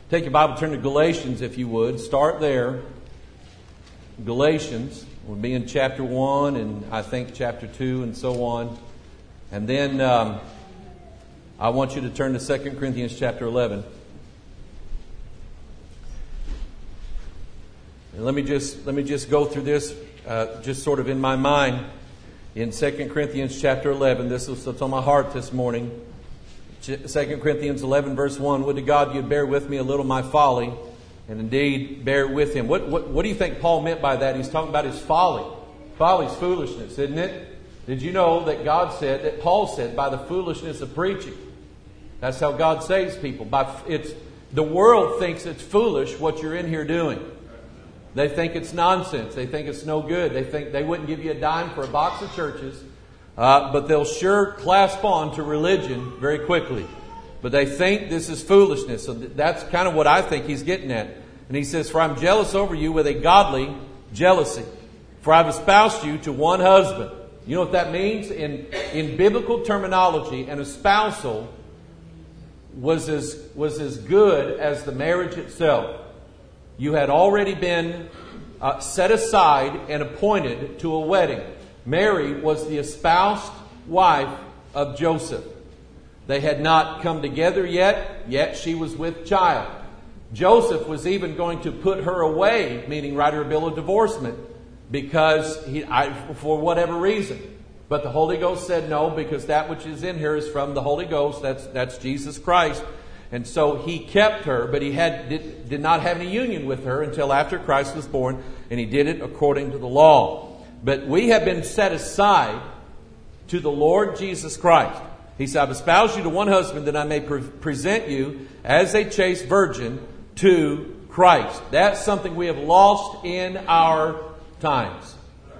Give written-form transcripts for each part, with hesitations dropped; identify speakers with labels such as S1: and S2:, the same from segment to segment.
S1: Take your Bible, turn to Galatians if you would. Start there. Galatians. We'll be in chapter 1 and I think chapter 2 and so on. And then I want you to turn to 2 Corinthians chapter 11. And let me just go through this just sort of in my mind. In 2 Corinthians chapter 11, this is what's on my heart this morning. 2 Corinthians 11 verse 1, would to God you'd bear with me a little my folly, and indeed bear with him. What do you think Paul meant by that? He's talking about his folly. Folly's foolishness, isn't it? Did you know that that Paul said, by the foolishness of preaching? That's how God saves people. The world thinks it's foolish what you're in here doing. They think it's nonsense. They think it's no good. They think they wouldn't give you a dime for a box of churches. But they'll sure clasp on to religion very quickly. But they think this is foolishness. So that's kind of what I think he's getting at. And he says, for I'm jealous over you with a godly jealousy. For I've espoused you to one husband. You know what that means? In biblical terminology, an espousal was as good as the marriage itself. You had already been set aside and appointed to a wedding. Mary was the espoused wife of Joseph. They had not come together yet she was with child. Joseph was even going to put her away, meaning write her a bill of divorcement, because for whatever reason. But the Holy Ghost said no, because that which is in her is from the Holy Ghost. That's Jesus Christ. And so he kept her, but he did not have any union with her until after Christ was born, and he did it according to the law. But we have been set aside to the Lord Jesus Christ. He said, I've espoused you to one husband that I may present you as a chaste virgin to Christ. That's something we have lost in our times.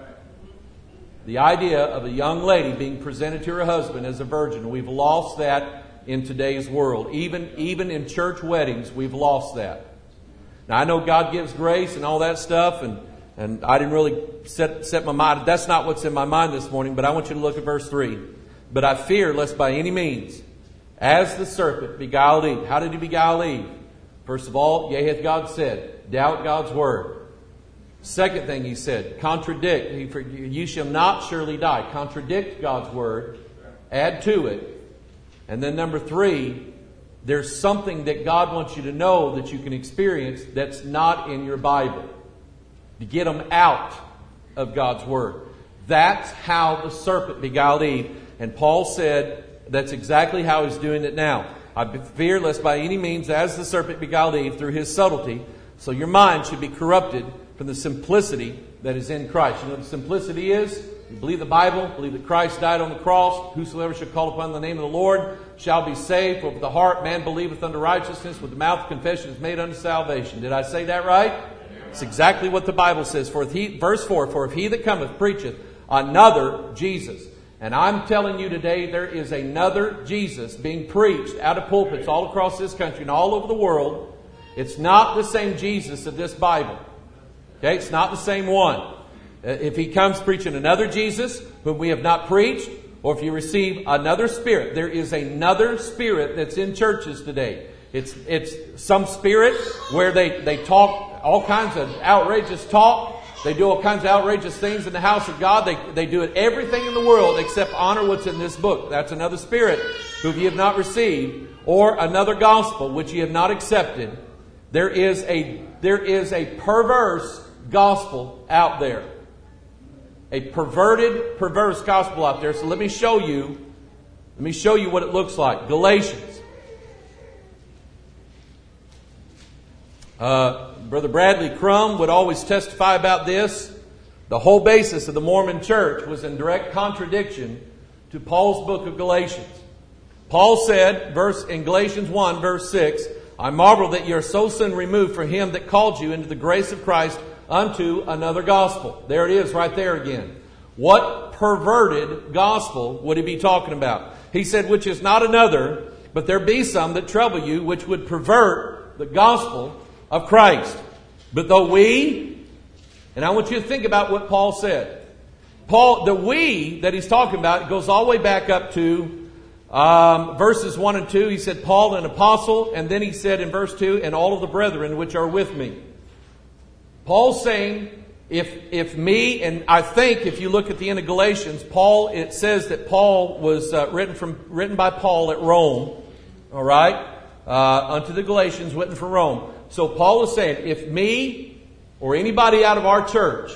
S1: The idea of a young lady being presented to her husband as a virgin. We've lost that in today's world. Even in church weddings, we've lost that. Now, I know God gives grace and all that stuff, and I didn't really set my mind. That's not what's in my mind this morning, but I want you to look at verse 3. But I fear lest by any means, as the serpent beguiled Eve. How did he beguile Eve? First of all, yea hath God said, doubt God's word. Second thing he said, contradict. You shall not surely die. Contradict God's word. Add to it. And then number 3, there's something that God wants you to know that you can experience that's not in your Bible. To get them out of God's word. That's how the serpent beguiled Eve. And Paul said that's exactly how he's doing it now. I fear lest by any means, as the serpent beguiled Eve through his subtlety, so your mind should be corrupted from the simplicity that is in Christ. You know what the simplicity is? You believe the Bible, believe that Christ died on the cross. Whosoever shall call upon the name of the Lord shall be saved. For with the heart man believeth unto righteousness, with the mouth confession is made unto salvation. Did I say that right? It's exactly what the Bible says. Verse 4, for if he that cometh preacheth another Jesus. And I'm telling you today, there is another Jesus being preached out of pulpits all across this country and all over the world. It's not the same Jesus of this Bible. Okay, it's not the same one. If he comes preaching another Jesus, whom we have not preached, or if you receive another spirit, there is another spirit that's in churches today. It's some spirit where they talk all kinds of outrageous talk. They do all kinds of outrageous things in the house of God. They do it everything in the world except honor what's in this book. That's another spirit whom you have not received, or another gospel which you have not accepted. There is a perverse gospel out there. A perverted, perverse gospel out there. So let me show you what it looks like. Galatians. Brother Bradley Crum would always testify about this. The whole basis of the Mormon Church was in direct contradiction to Paul's book of Galatians. Paul said, in Galatians 1, verse 6, I marvel that ye are so soon removed from him that called you into the grace of Christ unto another gospel. There it is right there again. What perverted gospel would he be talking about? He said, which is not another, but there be some that trouble you, which would pervert the gospel of Christ. But though we, and I want you to think about what Paul said. The we that he's talking about goes all the way back up to Verses 1 and 2, he said, Paul, an apostle. And then he said in verse 2, and all of the brethren which are with me. Paul's saying, if me, and I think if you look at the end of Galatians, Paul, it says that Paul was written by Paul at Rome, all right, unto the Galatians, written from Rome. So Paul is saying, if me or anybody out of our church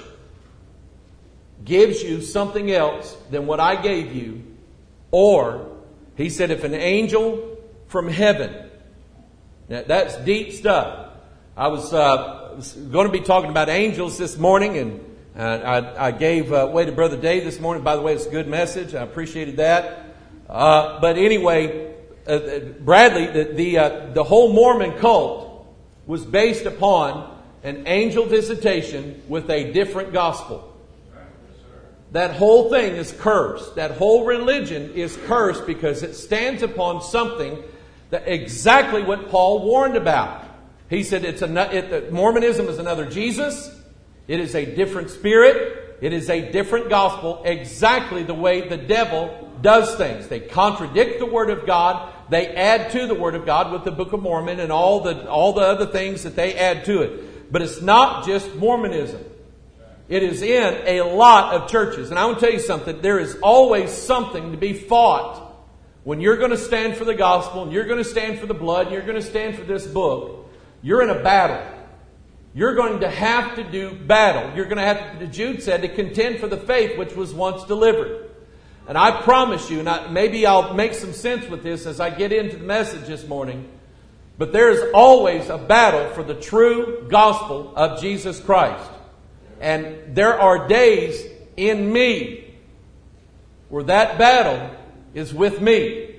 S1: gives you something else than what I gave you, or, he said, if an angel from heaven, now that's deep stuff. I was going to be talking about angels this morning, and I gave way to Brother Dave this morning. By the way, it's a good message. I appreciated that. But anyway, Bradley, the whole Mormon cult was based upon an angel visitation with a different gospel. That whole thing is cursed. That whole religion is cursed because it stands upon something that exactly what Paul warned about. He said Mormonism is another Jesus. It is a different spirit. It is a different gospel, exactly the way the devil does things. They contradict the Word of God. They add to the Word of God with the Book of Mormon and all the other things that they add to it. But it's not just Mormonism. It is in a lot of churches. And I want to tell you something. There is always something to be fought when you're going to stand for the gospel and you're going to stand for the blood and you're going to stand for this book. You're in a battle. You're going to have to do battle. You're going to have to, Jude said, to contend for the faith which was once delivered. And I promise you, and maybe I'll make some sense with this as I get into the message this morning, but there is always a battle for the true gospel of Jesus Christ. And there are days in me where that battle is with me.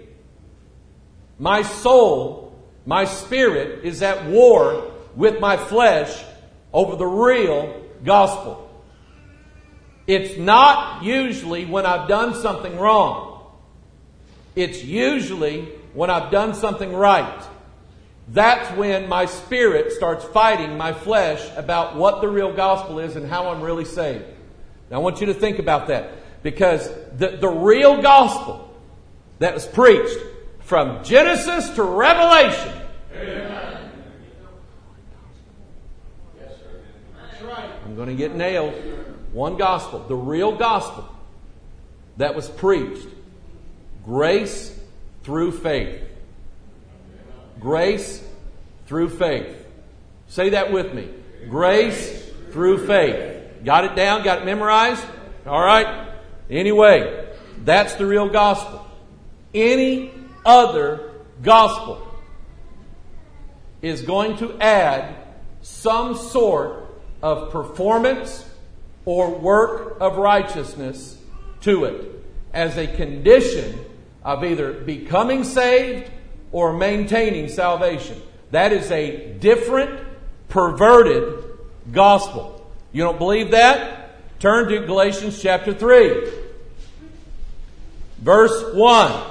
S1: My soul, my spirit is at war with my flesh over the real gospel. It's not usually when I've done something wrong. It's usually when I've done something right. That's when my spirit starts fighting my flesh about what the real gospel is and how I'm really saved. Now I want you to think about that. Because the real gospel that was preached from Genesis to Revelation. Amen. Yes, sir. That's right. I'm going to get nailed. One gospel. The real gospel that was preached. Grace through faith. Grace through faith. Say that with me. Grace through faith. Got it down? Got it memorized? All right. Anyway, that's the real gospel. Any other gospel is going to add some sort of performance or work of righteousness to it as a condition of either becoming saved or maintaining salvation. That is a different, perverted gospel. You don't believe that? Turn to Galatians chapter 3. Verse 1.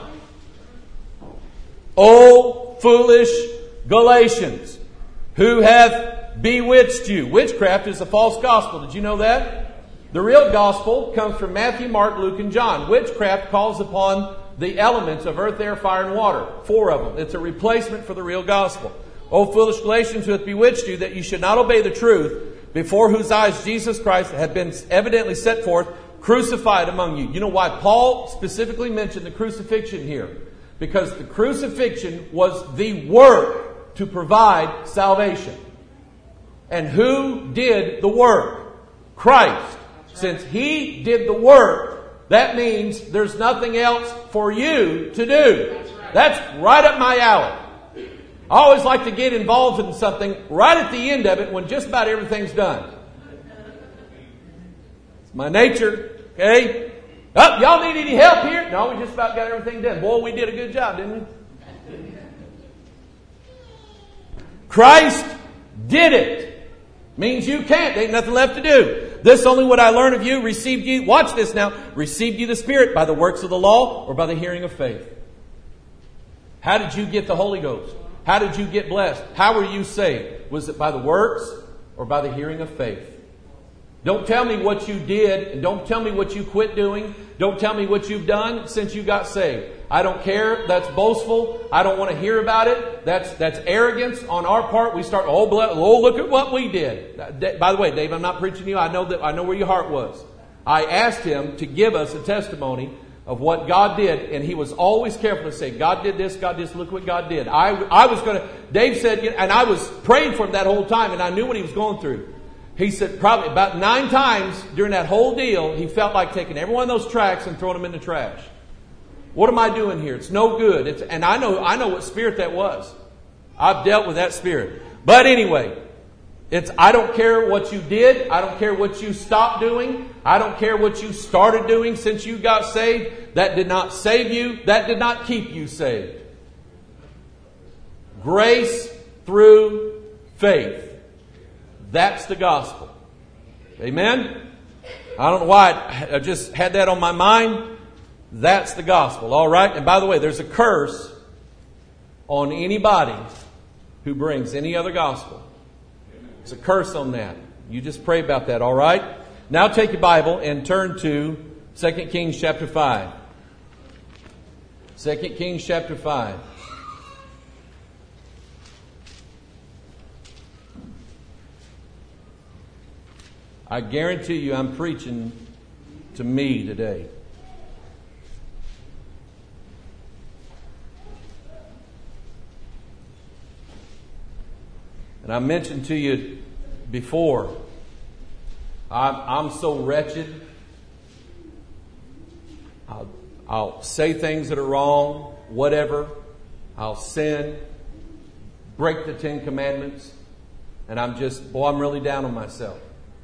S1: O foolish Galatians, who hath bewitched you? Witchcraft is a false gospel. Did you know that? The real gospel comes from Matthew, Mark, Luke, and John. Witchcraft calls upon the elements of earth, air, fire, and water. 4 of them. It's a replacement for the real gospel. O foolish Galatians, who hath bewitched you, that you should not obey the truth, before whose eyes Jesus Christ had been evidently set forth, crucified among you. You know why Paul specifically mentioned the crucifixion here? Because the crucifixion was the work to provide salvation. And who did the work? Christ. Since He did the work, that means there's nothing else for you to do. That's right up my alley. I always like to get involved in something right at the end of it when just about everything's done. It's my nature, okay? Oh, y'all need any help here? No, we just about got everything done. Boy, we did a good job, didn't we? Christ did it. Means you can't. There ain't nothing left to do. This only what I learned of you, received you. Watch this now. Received you the Spirit by the works of the law or by the hearing of faith. How did you get the Holy Ghost? How did you get blessed? How were you saved? Was it by the works or by the hearing of faith? Don't tell me what you did and don't tell me what you quit doing. Don't tell me what you've done since you got saved. I don't care. That's boastful. I don't want to hear about it. That's arrogance on our part. We start, oh, look at what we did. By the way, Dave, I'm not preaching to you. I know where your heart was. I asked him to give us a testimony of what God did, and he was always careful to say, God did this, look what God did. Dave said, and I was praying for him that whole time, and I knew what he was going through. He said probably about 9 times during that whole deal, he felt like taking every one of those tracts and throwing them in the trash. What am I doing here? It's no good. And I know what spirit that was. I've dealt with that spirit. But anyway, I don't care what you did. I don't care what you stopped doing. I don't care what you started doing since you got saved. That did not save you. That did not keep you saved. Grace through faith. That's the gospel. Amen? I don't know why I just had that on my mind. That's the gospel. All right? And by the way, there's a curse on anybody who brings any other gospel. There's a curse on that. You just pray about that, all right? Now take your Bible and turn to 2 Kings chapter 5. 2 Kings chapter 5. I guarantee you I'm preaching to me today. And I mentioned to you before, I'm so wretched. I'll say things that are wrong, whatever. I'll sin, break the 10 Commandments, and I'm really down on myself.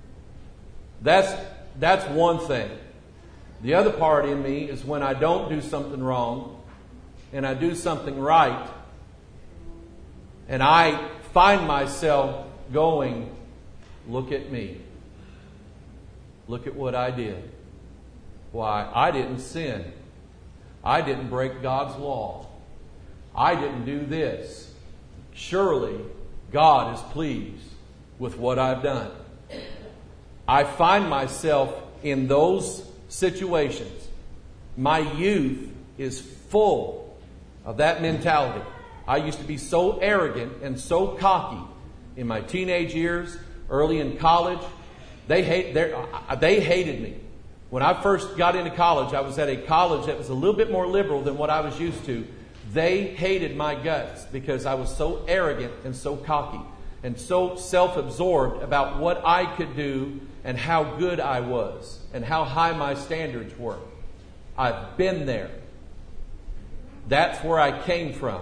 S1: That's one thing. The other part in me is when I don't do something wrong and I do something right, and I find myself going, look at me. Look at what I did. Why, I didn't sin. I didn't break God's law. I didn't do this. Surely God is pleased with what I've done. I find myself in those situations. My youth is full of that mentality. I used to be so arrogant and so cocky in my teenage years, early in college. They hated me. When I first got into college, I was at a college that was a little bit more liberal than what I was used to. They hated my guts because I was so arrogant and so cocky and so self-absorbed about what I could do and how good I was and how high my standards were. I've been there. That's where I came from.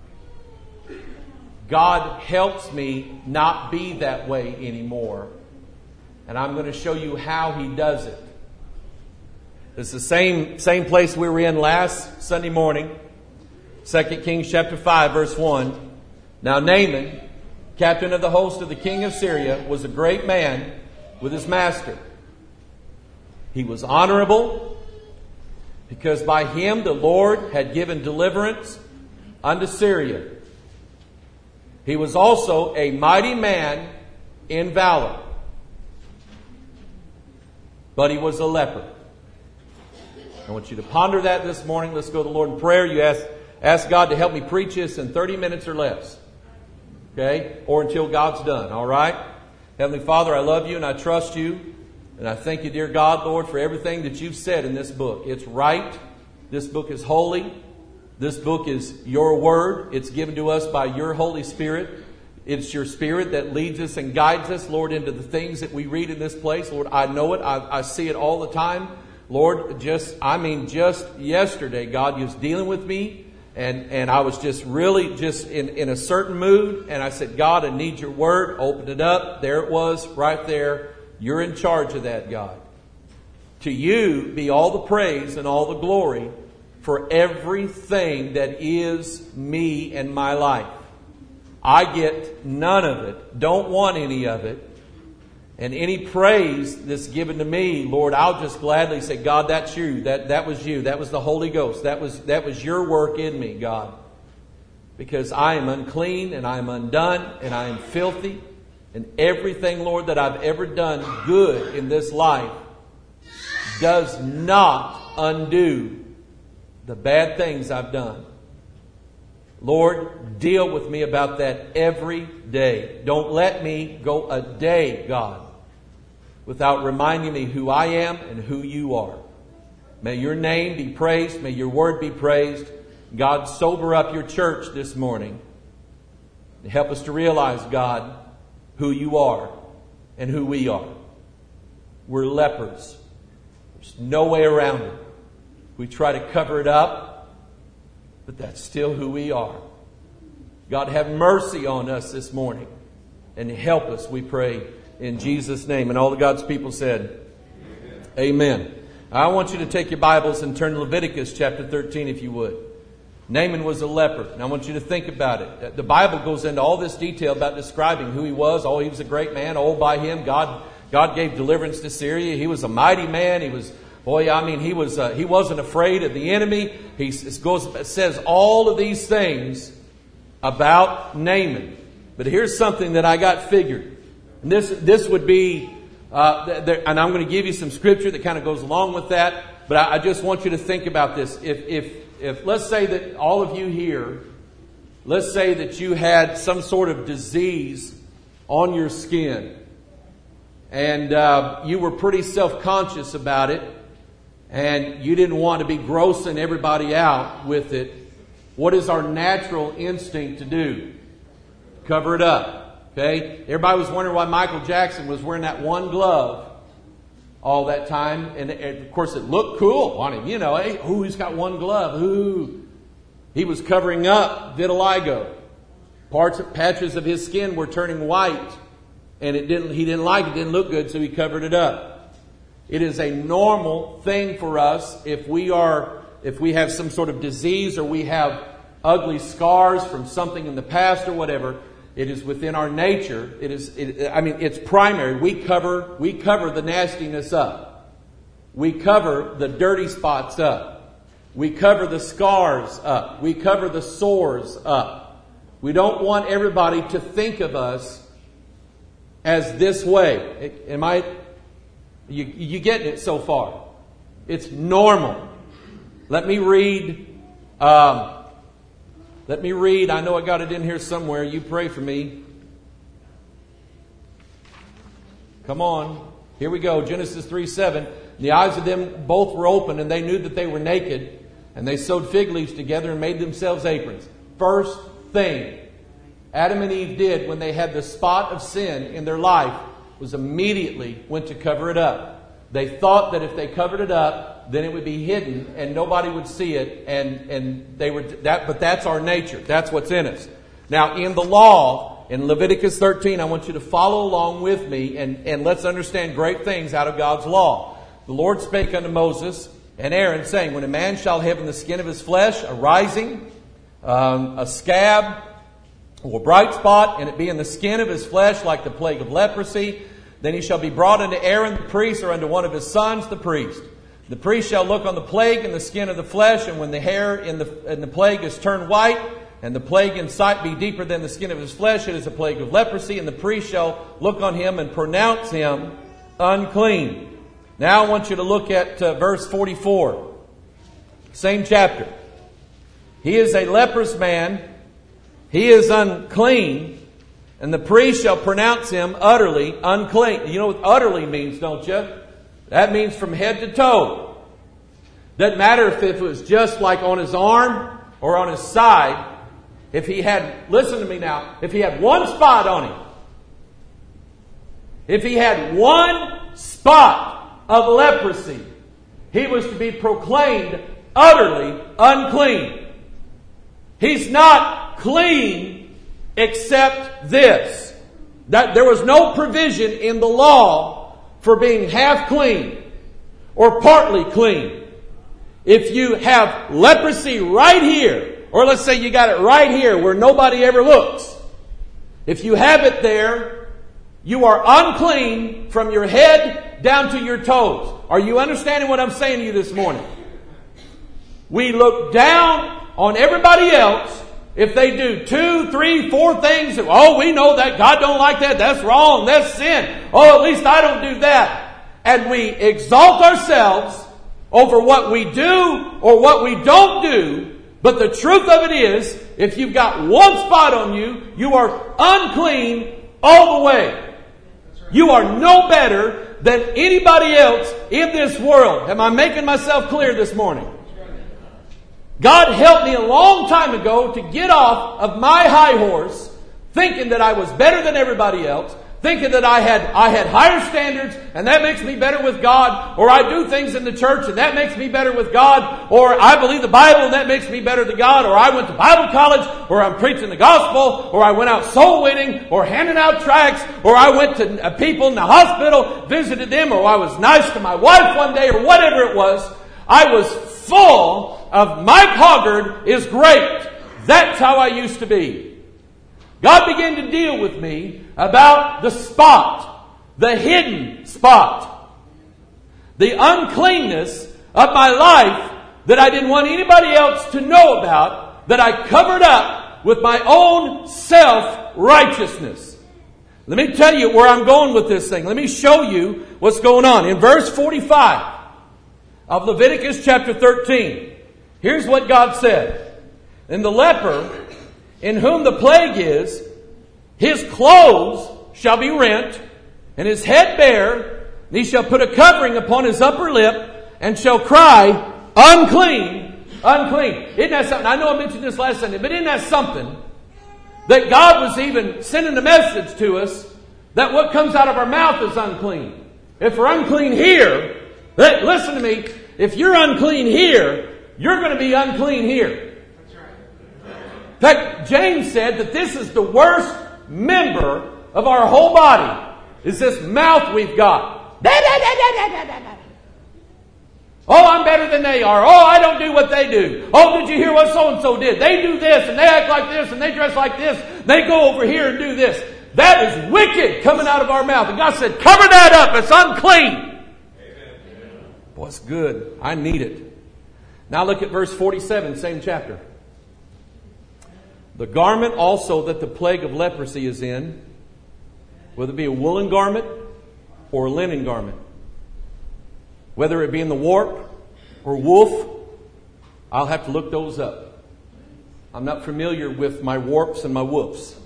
S1: God helps me not be that way anymore. And I'm going to show you how He does it. It's the same place we were in last Sunday morning. 2 Kings chapter 5 verse 1. Now Naaman, captain of the host of the king of Syria, was a great man with his master. He was honorable because by him the Lord had given deliverance unto Syria. He was also a mighty man in valor, but he was a leper. I want you to ponder that this morning. Let's go to the Lord in prayer. You ask God to help me preach this in 30 minutes or less. Okay? Or until God's done. All right? Heavenly Father, I love you and I trust you. And I thank you, dear God, Lord, for everything that you've said in this book. It's right. This book is holy. This book is your word. It's given to us by your Holy Spirit. It's your Spirit that leads us and guides us, Lord, into the things that we read in this place. Lord, I know it. I see it all the time. Lord, just yesterday, God, you was dealing with me. And I was just really in a certain mood. And I said, God, I need your word. Opened it up. There it was right there. You're in charge of that, God. To you be all the praise and all the glory for everything that is me and my life. I get none of it. Don't want any of it. And any praise that's given to me, Lord, I'll just gladly say, God, that's you. That was you. That was the Holy Ghost. That was your work in me, God. Because I am unclean and I am undone and I am filthy. And everything, Lord, that I've ever done good in this life does not undo the bad things I've done. Lord, deal with me about that every day. Don't let me go a day, God, without reminding me who I am and who you are. May your name be praised. May your word be praised. God, sober up your church this morning. Help us to realize, God, who you are and who we are. We're lepers. There's no way around it. We try to cover it up, but that's still who we are. God, have mercy on us this morning and help us, we pray, in Jesus' name. And all the God's people said, Amen. I want you to take your Bibles and turn to Leviticus chapter 13, if you would. Naaman was a leper. And I want you to think about it. The Bible goes into all this detail about describing who he was. Oh, he was a great man. Oh, by him, God gave deliverance to Syria. He was a mighty man. He wasn't afraid of the enemy. It says all of these things about Naaman. But here's something that I got figured. And this would be, and I'm going to give you some scripture that kind of goes along with that. But I just want you to think about this. If let's say that all of you here, let's say that you had some sort of disease on your skin, and you were pretty self-conscious about it, and you didn't want to be grossing everybody out with it, what is our natural instinct to do? Cover it up. Okay? Everybody was wondering why Michael Jackson was wearing that one glove all that time. And of course, it looked cool on him. You know, hey, he's got one glove. Ooh. He was covering up vitiligo. Patches of his skin were turning white. And he didn't like it. It didn't look good, so he covered it up. It is a normal thing for us if we have some sort of disease or we have ugly scars from something in the past or whatever. It is within our nature. It's primary. We cover the nastiness up. We cover the dirty spots up. We cover the scars up. We cover the sores up. We don't want everybody to think of us as this way. You getting it so far? It's normal. Let me read. I know I got it in here somewhere. You pray for me. Come on. Here we go. Genesis 3:7. The eyes of them both were open, and they knew that they were naked. And they sewed fig leaves together and made themselves aprons. First thing Adam and Eve did when they had the spot of sin in their life was immediately went to cover it up. They thought that if they covered it up, then it would be hidden and nobody would see it, but that's our nature. That's what's in us. Now, in the law, in Leviticus 13, I want you to follow along with me and let's understand great things out of God's law. The Lord spake unto Moses and Aaron, saying, when a man shall have in the skin of his flesh a rising, a scab, or a bright spot, and it be in the skin of his flesh like the plague of leprosy, then he shall be brought unto Aaron the priest, or unto one of his sons the priest. The priest shall look on the plague in the skin of the flesh, and when the hair in the plague is turned white, and the plague in sight be deeper than the skin of his flesh, it is a plague of leprosy, and the priest shall look on him and pronounce him unclean. Now I want you to look at verse 44. Same chapter. He is a leprous man. He is unclean. And the priest shall pronounce him utterly unclean. You know what utterly means, don't you? That means from head to toe. Doesn't matter if it was just like on his arm or on his side. If he had, listen to me now, if he had one spot on him, if he had one spot of leprosy, he was to be proclaimed utterly unclean. He's not clean except this. That there was no provision in the law for being half clean or partly clean. If you have leprosy right here, or let's say you got it right here where nobody ever looks. If you have it there, you are unclean from your head down to your toes. Are you understanding what I'm saying to you this morning? We look down on everybody else if they do 2, 3, 4 things. Oh, we know that God don't like that. That's wrong. That's sin. Oh, at least I don't do that. And we exalt ourselves over what we do or what we don't do. But the truth of it is, if you've got one spot on you, you are unclean all the way. You are no better than anybody else in this world. Am I making myself clear this morning? God helped me a long time ago to get off of my high horse, thinking that I was better than everybody else, thinking that I had higher standards and that makes me better with God, or I do things in the church and that makes me better with God, or I believe the Bible and that makes me better to God, or I went to Bible college, or I'm preaching the gospel, or I went out soul winning, or handing out tracts, or I went to people in the hospital, visited them, or I was nice to my wife one day, or whatever it was. I was full of Mike Hoggard is great. That's how I used to be. God began to deal with me about the spot, the hidden spot, the uncleanness of my life that I didn't want anybody else to know about, that I covered up with my own self-righteousness. Let me tell you where I'm going with this thing. Let me show you what's going on. In verse 45 of Leviticus chapter 13, here's what God said. And the leper in whom the plague is, his clothes shall be rent, and his head bare, and he shall put a covering upon his upper lip, and shall cry, unclean, unclean. Isn't that something? I know I mentioned this last Sunday, but isn't that something? That God was even sending a message to us that what comes out of our mouth is unclean. If we're unclean here, listen to me, if you're unclean here, you're going to be unclean here. In fact, James said that this is the worst member of our whole body, is this mouth we've got. Oh, I'm better than they are. Oh, I don't do what they do. Oh, did you hear what so-and-so did? They do this, and they act like this, and they dress like this. They go over here and do this. That is wicked coming out of our mouth. And God said, cover that up. It's unclean. Amen. Boy, it's good. I need it. Now look at verse 47, same chapter. The garment also that the plague of leprosy is in, whether it be a woolen garment or a linen garment, whether it be in the warp or woof, I'll have to look those up. I'm not familiar with my warps and my woofs.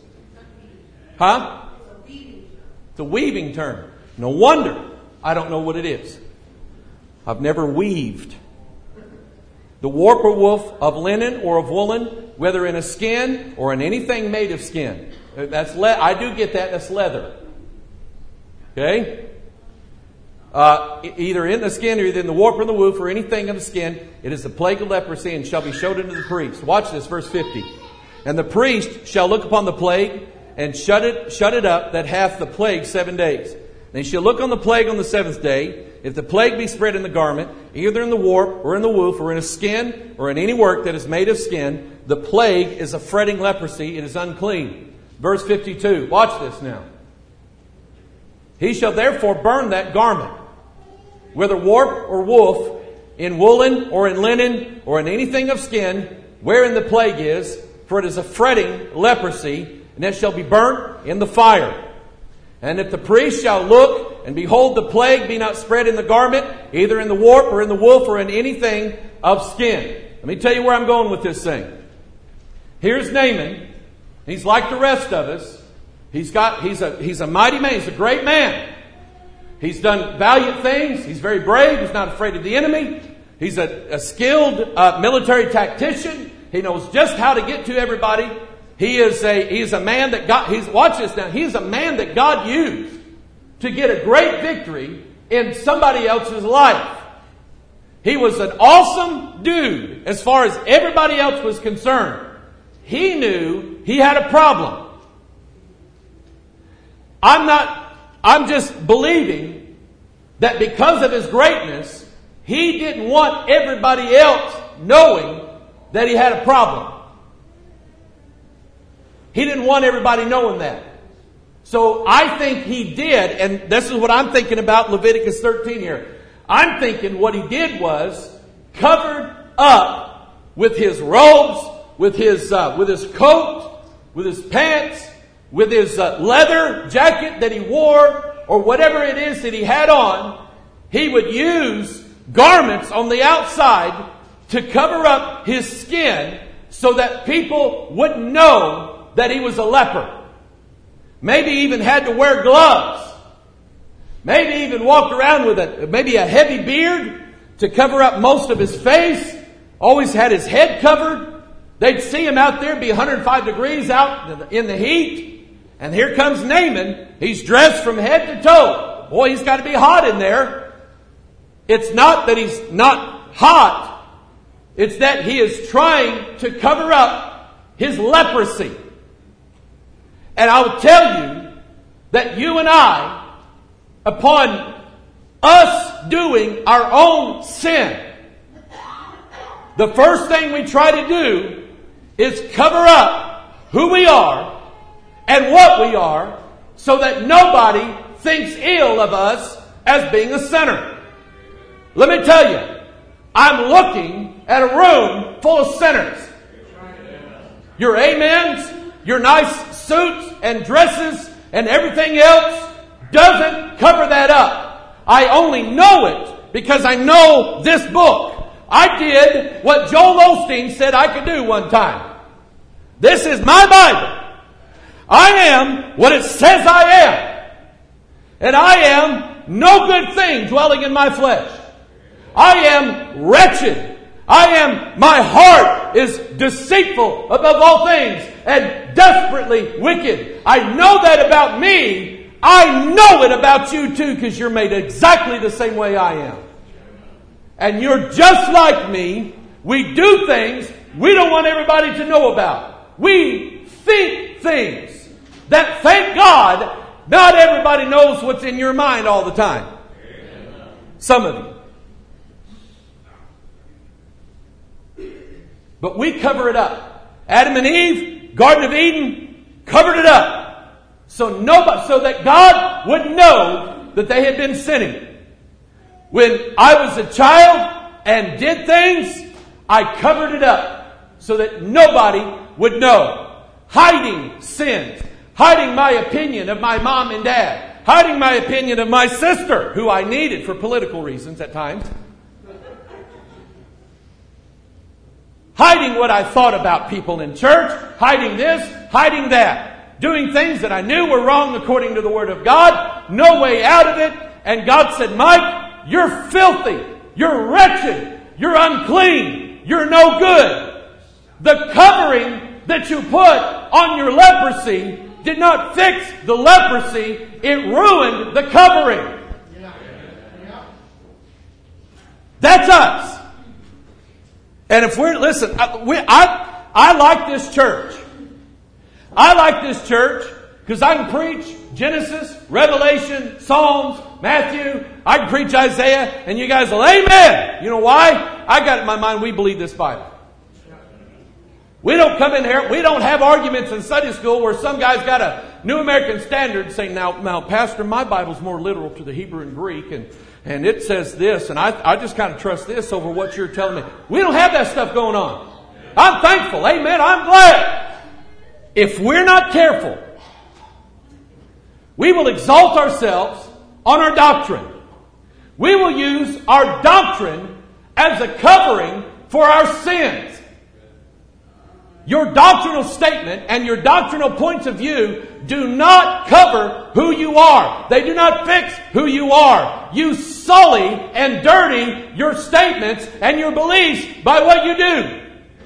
S1: Huh? It's a weaving term. No wonder I don't know what it is. I've never weaved. The warp or woof of linen or of woolen, whether in a skin or in anything made of skin. I do get that. That's leather. Okay? Either in the skin or either in the warp or the woof or anything of the skin, it is the plague of leprosy and shall be showed unto the priest. Watch this, verse 50. And the priest shall look upon the plague and shut it up that hath the plague 7 days. And he shall look on the plague on the 7th day. If the plague be spread in the garment, either in the warp or in the woof or in a skin or in any work that is made of skin, the plague is a fretting leprosy. It is unclean. Verse 52. Watch this now. He shall therefore burn that garment, whether warp or woof, in woolen or in linen or in anything of skin, wherein the plague is, for it is a fretting leprosy, and it shall be burnt in the fire. And if the priest shall look, and behold, the plague be not spread in the garment, either in the warp or in the woof or in anything of skin. Let me tell you where I'm going with this thing. Here's Naaman. He's like the rest of us. He's a mighty man. He's a great man. He's done valiant things. He's very brave. He's not afraid of the enemy. He's a skilled military tactician. He knows just how to get to everybody. He's a man that watch this now. He's a man that God used to get a great victory in somebody else's life. He was an awesome dude as far as everybody else was concerned. He knew he had a problem. I'm just believing that because of his greatness, he didn't want everybody else knowing that he had a problem. He didn't want everybody knowing that. So I think he did, and this is what I'm thinking about Leviticus 13 here. I'm thinking what he did was covered up with his robes, with his coat, with his pants, with his leather jacket that he wore, or whatever it is that he had on. He would use garments on the outside to cover up his skin so that people wouldn't know that he was a leper. Maybe even had to wear gloves. Maybe even walked around with maybe a heavy beard to cover up most of his face. Always had his head covered. They'd see him out there, be 105 degrees out in the heat. And here comes Naaman. He's dressed from head to toe. Boy, he's got to be hot in there. It's not that he's not hot. It's that he is trying to cover up his leprosy. And I will tell you that you and I, upon us doing our own sin, the first thing we try to do is cover up who we are and what we are so that nobody thinks ill of us as being a sinner. Let me tell you, I'm looking at a room full of sinners. Your amens, your nice suits and dresses and everything else doesn't cover that up. I only know it because I know this book. I did what Joel Osteen said I could do one time. This is my Bible. I am what it says I am. And I am no good thing dwelling in my flesh. I am wretched. My heart is deceitful above all things and desperately wicked. I know that about me. I know it about you too, because you're made exactly the same way I am. And you're just like me. We do things we don't want everybody to know about. We think things that, thank God, not everybody knows what's in your mind all the time. Some of you. But we cover it up. Adam and Eve, Garden of Eden, covered it up. So that God would know that they had been sinning. When I was a child and did things, I covered it up so that nobody would know. Hiding sins. Hiding my opinion of my mom and dad. Hiding my opinion of my sister, who I needed for political reasons at times. Hiding what I thought about people in church. Hiding this, hiding that. Doing things that I knew were wrong according to the Word of God. No way out of it. And God said, Mike, you're filthy. You're wretched. You're unclean. You're no good. The covering that you put on your leprosy did not fix the leprosy. It ruined the covering. That's us. And if listen, I like this church. I like this church because I can preach Genesis, Revelation, Psalms, Matthew. I can preach Isaiah, and you guys will, amen. You know why? I got it in my mind, we believe this Bible. We don't come in here, we don't have arguments in Sunday school where some guy's got a New American Standard saying, now, Pastor, my Bible's more literal to the Hebrew and Greek, and it says this, and I just kind of trust this over what you're telling me. We don't have that stuff going on. I'm thankful. Amen. I'm glad. If we're not careful, we will exalt ourselves on our doctrine. We will use our doctrine as a covering for our sins. Your doctrinal statement and your doctrinal points of view do not cover who you are. They do not fix who you are. You sully and dirty your statements and your beliefs by what you do.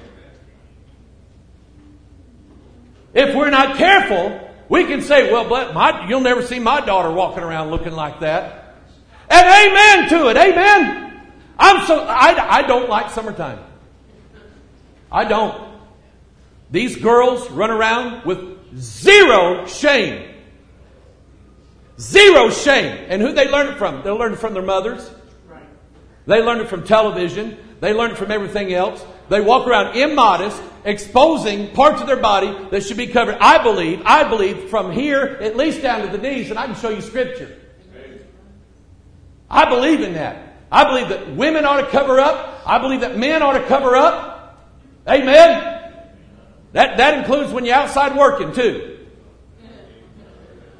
S1: If we're not careful, we can say, well, you'll never see my daughter walking around looking like that. And amen to it. Amen. I don't like summertime. I don't. These girls run around with zero shame. Zero shame. And who they learn it from? They learn it from their mothers. They learn it from television. They learn it from everything else. They walk around immodest, exposing parts of their body that should be covered. I believe from here at least down to the knees, and I can show you scripture. I believe in that. I believe that women ought to cover up. I believe that men ought to cover up. Amen. That includes when you're outside working too.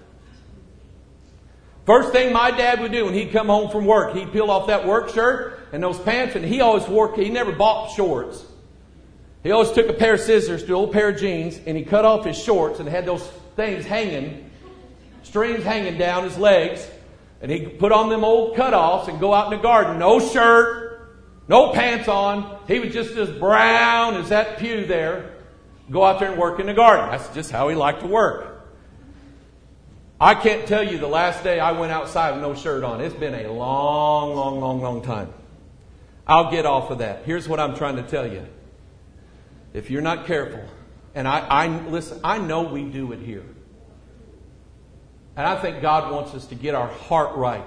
S1: First thing my dad would do when he'd come home from work, he'd peel off that work shirt and those pants, and he never bought shorts. He always took a pair of scissors to an old pair of jeans, and he cut off his shorts and had those things hanging, strings hanging down his legs, and he'd put on them old cutoffs and go out in the garden. No shirt, no pants on. He was just as brown as that pew there. Go out there and work in the garden. That's just how he liked to work. I can't tell you the last day I went outside with no shirt on. It's been a long time. I'll get off of that. Here's what I'm trying to tell you. If you're not careful, and listen, I know we do it here. And I think God wants us to get our heart right.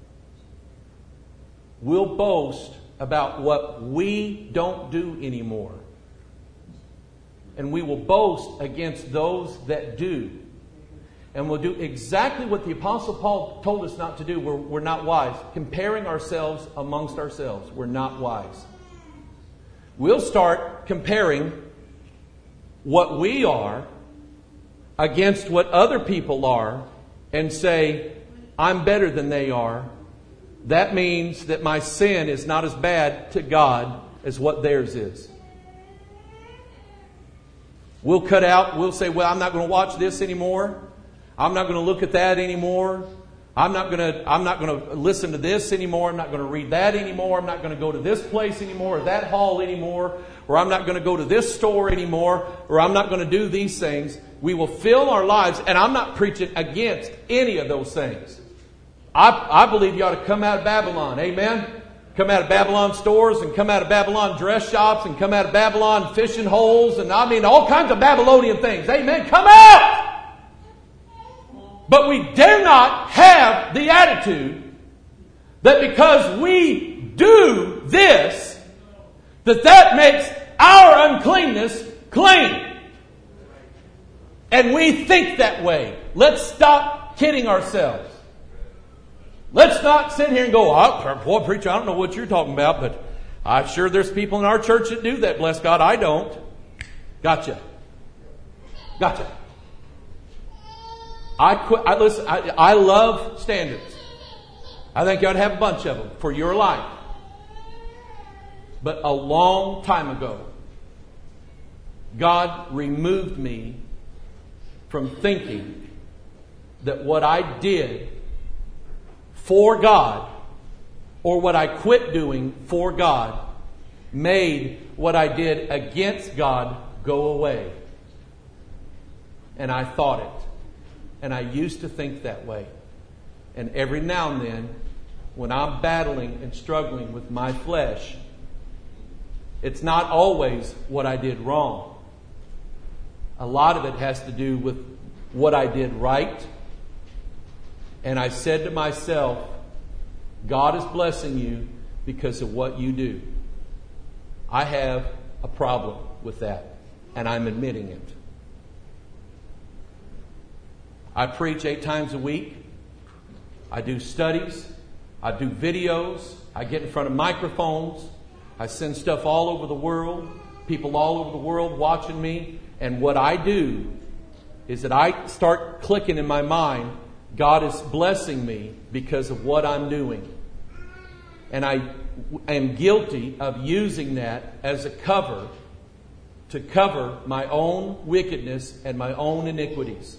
S1: We'll boast about what we don't do anymore. And we will boast against those that do. And we'll do exactly what the Apostle Paul told us not to do. We're not wise. Comparing ourselves amongst ourselves. We're not wise. We'll start comparing what we are against what other people are and say, I'm better than they are. That means that my sin is not as bad to God as what theirs is. We'll say, well, I'm not going to watch this anymore. I'm not going to look at that anymore. I'm not going to listen to this anymore. I'm not going to read that anymore. I'm not going to go to this place anymore or that hall anymore. Or I'm not going to go to this store anymore. Or I'm not going to do these things. We will fill our lives, and I'm not preaching against any of those things. I believe you ought to come out of Babylon. Amen? Come out of Babylon stores and come out of Babylon dress shops and come out of Babylon fishing holes and all kinds of Babylonian things. Amen? Come out! But we dare not have the attitude that because we do this, that makes our uncleanness clean. And we think that way. Let's stop kidding ourselves. Let's not sit here and go, boy, preacher, I don't know what you're talking about, but I'm sure there's people in our church that do that. Bless God, I don't. Gotcha. I love standards. I think you ought to have a bunch of them for your life. But a long time ago, God removed me from thinking that what I did for God or what I quit doing for God made what I did against God go away. And I thought it. And I used to think that way. And every now and then, when I'm battling and struggling with my flesh, it's not always what I did wrong. A lot of it has to do with what I did right. And I said to myself, God is blessing you because of what you do. I have a problem with that, and I'm admitting it. I preach 8 times a week. I do studies. I do videos. I get in front of microphones. I send stuff all over the world. People all over the world watching me. And what I do is that I start clicking in my mind, God is blessing me because of what I'm doing. And I am guilty of using that as a cover to cover my own wickedness and my own iniquities.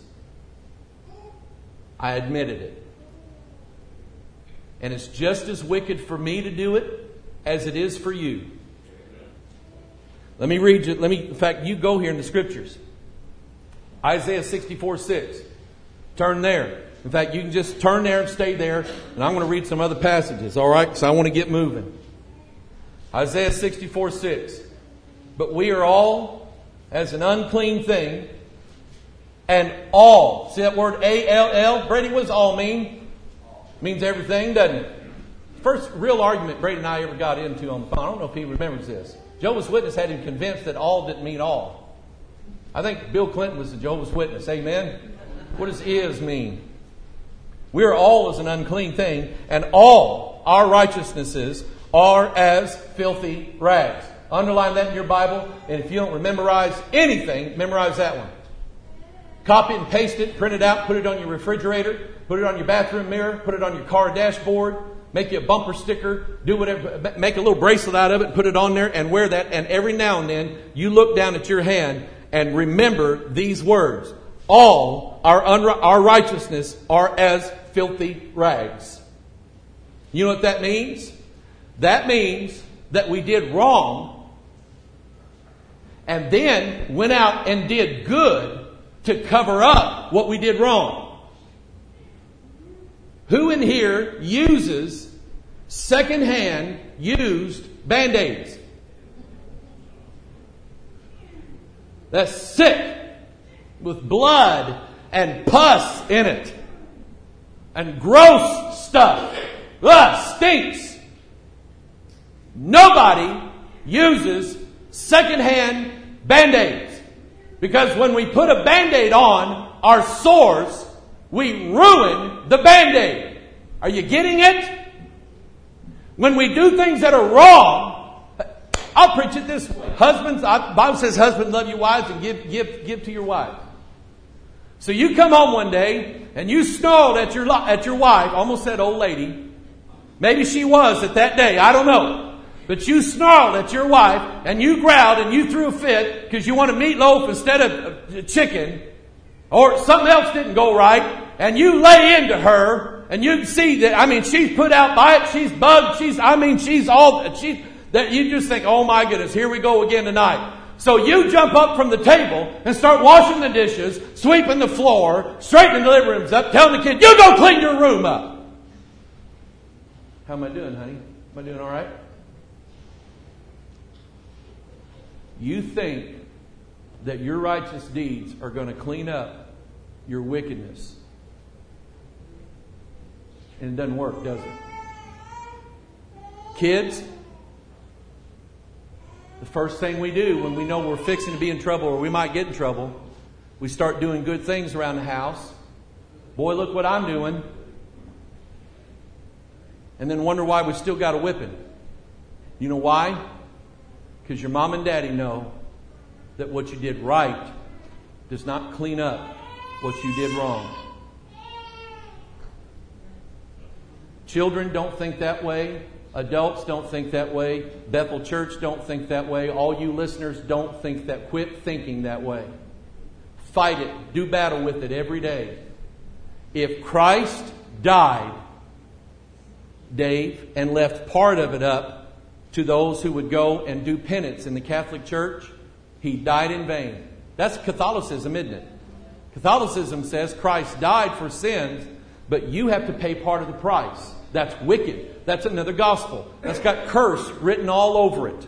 S1: I admitted it. And it's just as wicked for me to do it as it is for you. Let me read you. In fact, you go here in the Scriptures. Isaiah 64:6. Turn there. In fact, you can just turn there and stay there. And I'm going to read some other passages, all right? Because I want to get moving. Isaiah 64:6. But we are all as an unclean thing. And all. See that word A-L-L? Brady, what does all mean? Means everything, doesn't it? First real argument Brady and I ever got into on the phone. I don't know if he remembers this. Jehovah's Witness had him convinced that all didn't mean all. I think Bill Clinton was a Jehovah's Witness. Amen? What does is mean? We are all as an unclean thing, and all our righteousnesses are as filthy rags. Underline that in your Bible, and if you don't memorize anything, memorize that one. Copy it and paste it, print it out, put it on your refrigerator, put it on your bathroom mirror, put it on your car dashboard, make you a bumper sticker, do whatever, make a little bracelet out of it, put it on there and wear that. And every now and then you look down at your hand and remember these words. All our righteousness are as filthy rags. You know what that means? That means that we did wrong and then went out and did good to cover up what we did wrong. Who in here uses secondhand used Band-Aids? That's sick with blood and pus in it and gross stuff. Ugh, stinks. Nobody uses secondhand Band-Aids because when we put a Band-Aid on our sores, we ruin the Band-Aid. Are you getting it? When we do things that are wrong, I'll preach it this way. Husbands, the Bible says, husbands, love your wives and give to your wife. So you come home one day and you snarled at your wife, almost said old lady. Maybe she was at that day, I don't know. But you snarled at your wife and you growled and you threw a fit because you wanted meatloaf instead of chicken. Or something else didn't go right. And you lay into her and you see that, she's put out by it, she's bugged, that you just think, oh my goodness, here we go again tonight. So you jump up from the table and start washing the dishes, sweeping the floor, straightening the living rooms up, telling the kid, you go clean your room up. How am I doing, honey? Am I doing all right? You think that your righteous deeds are going to clean up your wickedness. And it doesn't work, does it? Kids, the first thing we do when we know we're fixing to be in trouble or we might get in trouble, we start doing good things around the house. Boy, look what I'm doing. And then wonder why we still got a whipping. You know why? Because your mom and daddy know that what you did right does not clean up what you did wrong. Children don't think that way. Adults don't think that way. Bethel Church don't think that way. All you listeners don't think that. Quit thinking that way. Fight it. Do battle with it every day. If Christ died, Dave, and left part of it up to those who would go and do penance in the Catholic Church, he died in vain. That's Catholicism, isn't it? Catholicism says Christ died for sins, but you have to pay part of the price. That's wicked. That's another gospel. That's got curse written all over it.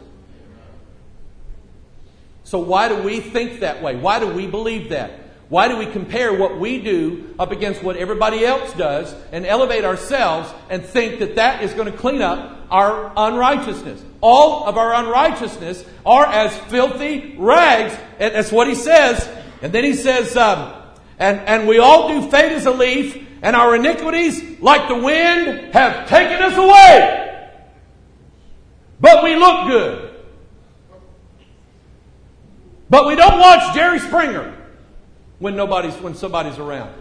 S1: So why do we think that way? Why do we believe that? Why do we compare what we do up against what everybody else does and elevate ourselves and think that that is going to clean up our unrighteousness? All of our unrighteousness are as filthy rags. And that's what he says. And then he says, and we all do fade as a leaf, and our iniquities, like the wind, have taken us away. But we look good. But we don't watch Jerry Springer when somebody's around.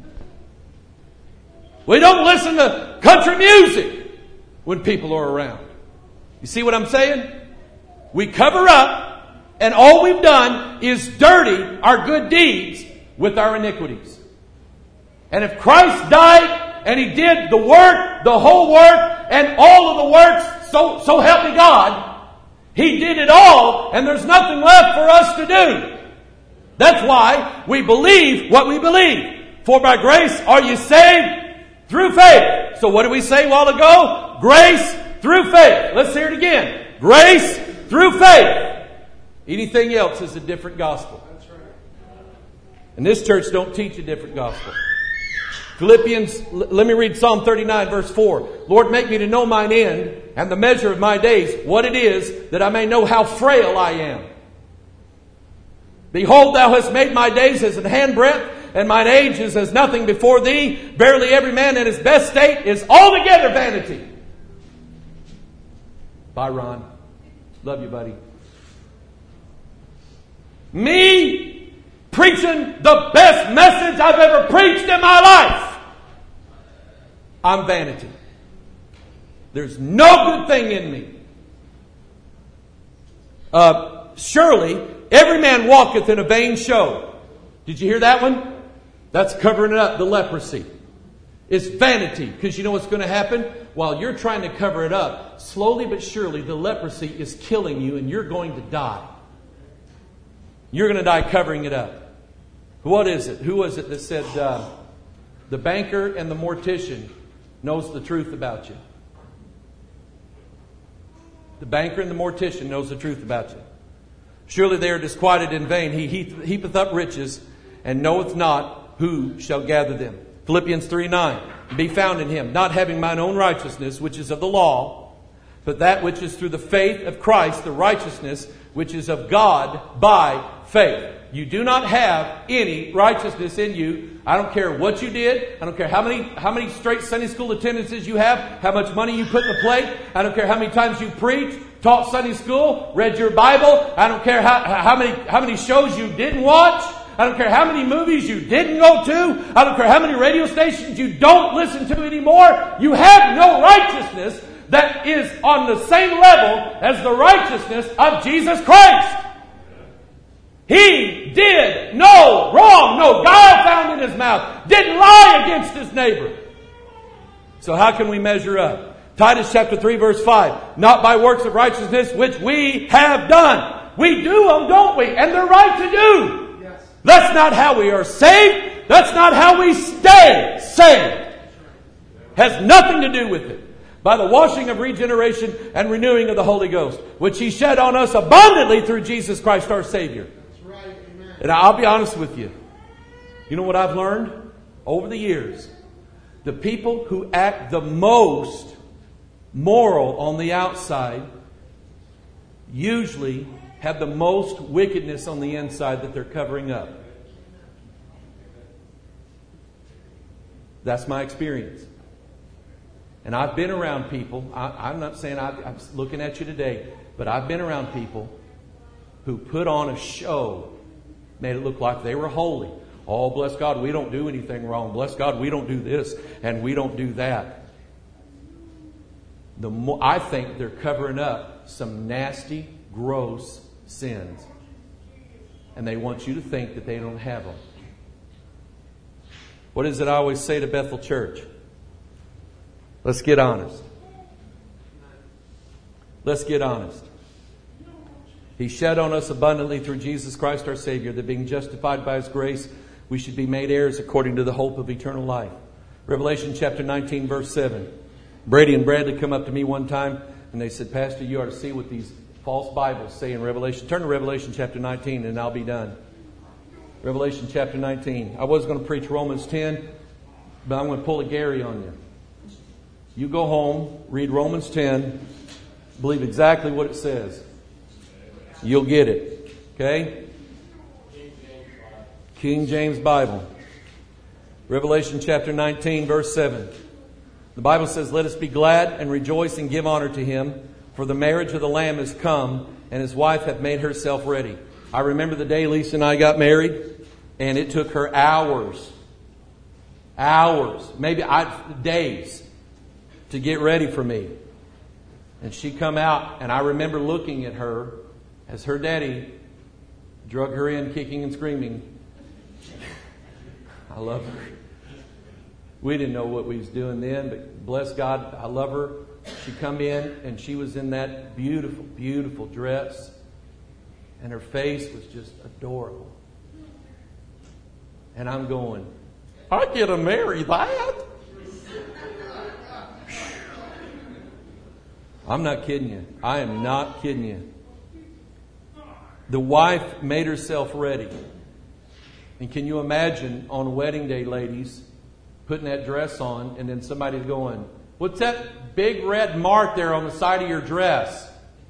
S1: We don't listen to country music when people are around. You see what I'm saying? We cover up, and all we've done is dirty our good deeds with our iniquities. And if Christ died and He did the work, the whole work, and all of the works, so help me God, He did it all, and there's nothing left for us to do. That's why we believe what we believe. For by grace are you saved through faith. So what did we say a while ago? Grace through faith. Let's hear it again. Grace through faith. Anything else is a different gospel. And this church don't teach a different gospel. Philippians, let me read Psalm 39 verse 4. Lord, make me to know mine end and the measure of my days, what it is, that I may know how frail I am. Behold, thou hast made my days as an handbreadth, and mine age is as nothing before thee. Verily every man in his best state is altogether vanity. Bye, Ron. Love you, buddy. Me preaching the best message I've ever preached in my life. I'm vanity. There's no good thing in me. Surely every man walketh in a vain show. Did you hear that one? That's covering it up, the leprosy. It's vanity, because you know what's going to happen? While you're trying to cover it up, slowly but surely the leprosy is killing you and you're going to die. You're going to die covering it up. What is it? Who was it that said the banker and the mortician knows the truth about you? The banker and the mortician knows the truth about you. Surely they are disquieted in vain. He heapeth up riches and knoweth not who shall gather them. Philippians 3:9. Be found in him, not having mine own righteousness, which is of the law, but that which is through the faith of Christ, the righteousness which is of God by faith. You do not have any righteousness in you. I don't care what you did. I don't care how many straight Sunday school attendances you have, how much money you put in the plate. I don't care how many times you preached, taught Sunday school, read your Bible. I don't care how many shows you didn't watch. I don't care how many movies you didn't go to. I don't care how many radio stations you don't listen to anymore. You have no righteousness that is on the same level as the righteousness of Jesus Christ. He did no wrong, no guile found in his mouth, didn't lie against his neighbor. So how can we measure up? Titus chapter 3 verse 5. Not by works of righteousness which we have done. We do them, don't we? And they're right to do. That's not how we are saved. That's not how we stay saved. Has nothing to do with it. By the washing of regeneration and renewing of the Holy Ghost, which He shed on us abundantly through Jesus Christ our Savior. That's right. Amen. And I'll be honest with you. You know what I've learned over the years? The people who act the most moral on the outside usually have the most wickedness on the inside that they're covering up. That's my experience. And I've been around people, I'm not saying I'm looking at you today, but I've been around people who put on a show, made it look like they were holy. Oh, bless God, we don't do anything wrong. Bless God, we don't do this and we don't do that. I think they're covering up some nasty, gross sins. And they want you to think that they don't have them. What is it I always say to Bethel Church? Let's get honest. Let's get honest. He shed on us abundantly through Jesus Christ our Savior, that being justified by His grace, we should be made heirs according to the hope of eternal life. Revelation chapter 19 verse 7. Brady and Bradley come up to me one time and they said, Pastor, you ought to see what these false Bibles say in Revelation. Turn to Revelation chapter 19 and I'll be done. Revelation chapter 19. I was going to preach Romans 10, but I'm going to pull a Gary on you. You go home, read Romans 10, believe exactly what it says. You'll get it. Okay? King James Bible. Revelation chapter 19, verse 7. The Bible says, let us be glad and rejoice and give honor to Him, for the marriage of the Lamb is come, and His wife hath made herself ready. I remember the day Lisa and I got married, and it took her hours, maybe days, to get ready for me. And she come out, and I remember looking at her as her daddy drug her in, kicking and screaming. I love her. We didn't know what we was doing then, but bless God, I love her. She come in, and she was in that beautiful, beautiful dress, and her face was just adorable. And I'm going, I get to marry that? I'm not kidding you. I am not kidding you. The wife made herself ready. And can you imagine on a wedding day, ladies, putting that dress on and then somebody going, what's that big red mark there on the side of your dress?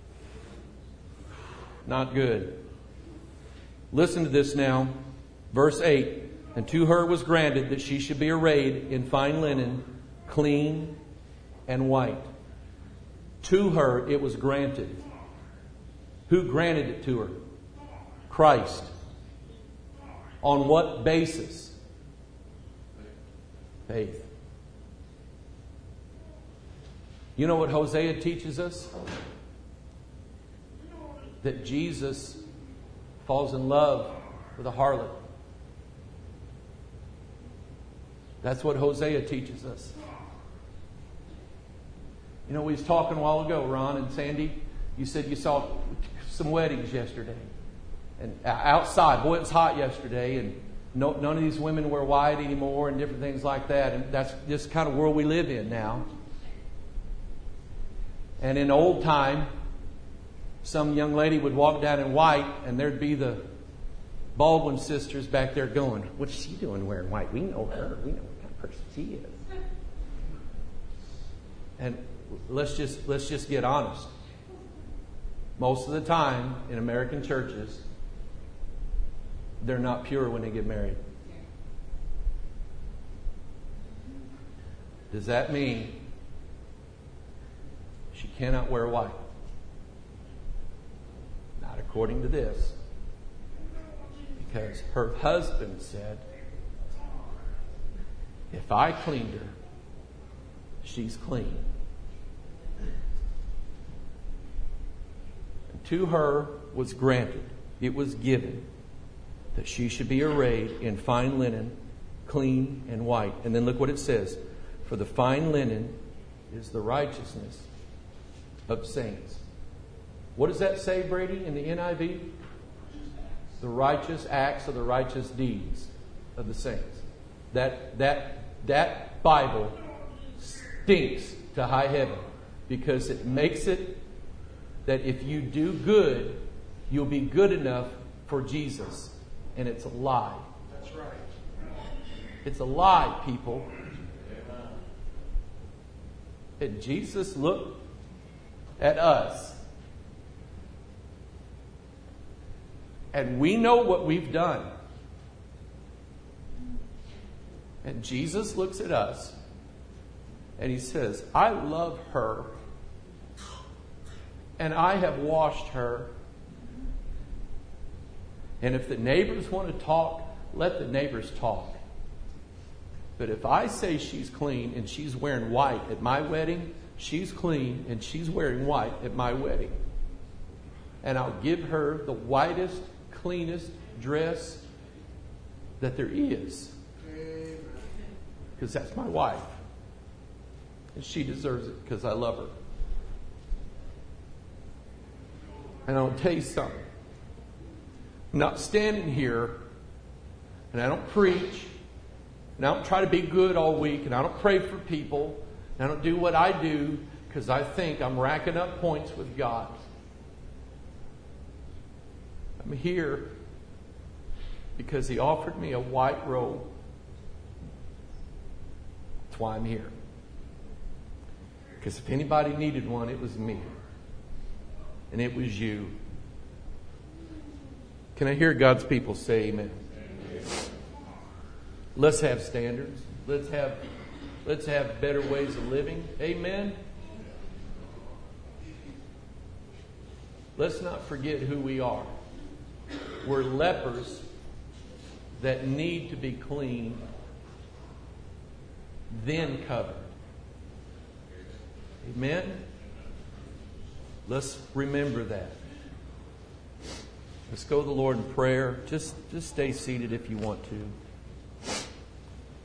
S1: Not good. Listen to this now. Verse 8. And to her was granted that she should be arrayed in fine linen, clean and white. To her it was granted. Who granted it to her? Christ. On what basis? Faith. You know what Hosea teaches us? That Jesus falls in love with a harlot. That's what Hosea teaches us. You know, we was talking a while ago, Ron and Sandy. You said you saw some weddings yesterday. And outside, boy, it was hot yesterday. And none of these women wear white anymore and different things like that. And that's just kind of world we live in now. And in old time, some young lady would walk down in white and there'd be the Baldwin sisters back there going, "What's she doing wearing white? We know her. We know what kind of person she is." And let's just get honest. Most of the time in American churches, they're not pure when they get married. Does that mean she cannot wear white? Not according to this. Because her husband said, if I cleaned her, she's clean. And to her was granted, it was given, that she should be arrayed in fine linen, clean and white. And then look what it says. For the fine linen is the righteousness of saints. What does that say, Brady, in the NIV? The righteous acts or the righteous deeds of the saints. That Bible stinks to high heaven, because it makes it that if you do good, you'll be good enough for Jesus. And it's a lie.
S2: That's right.
S1: It's a lie, people. And Jesus looked at us. And we know what we've done. And Jesus looks at us and He says, I love her. And I have washed her. And if the neighbors want to talk, let the neighbors talk. But if I say she's clean and she's wearing white at my wedding, she's clean and she's wearing white at my wedding. And I'll give her the whitest, cleanest dress that there is. Because that's my wife. And she deserves it because I love her. And I'll tell you something. I'm not standing here and I don't preach and I don't try to be good all week and I don't pray for people and I don't do what I do because I think I'm racking up points with God. I'm here because He offered me a white robe. That's why I'm here. Because if anybody needed one, it was me. And it was you. Can I hear God's people say amen? Let's have standards. Let's have better ways of living. Amen. Let's not forget who we are. We're lepers that need to be clean, then covered. Amen. Let's remember that. Let's go to the Lord in prayer. Just stay seated if you want to.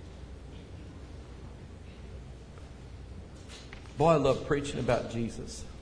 S1: Boy, I love preaching about Jesus.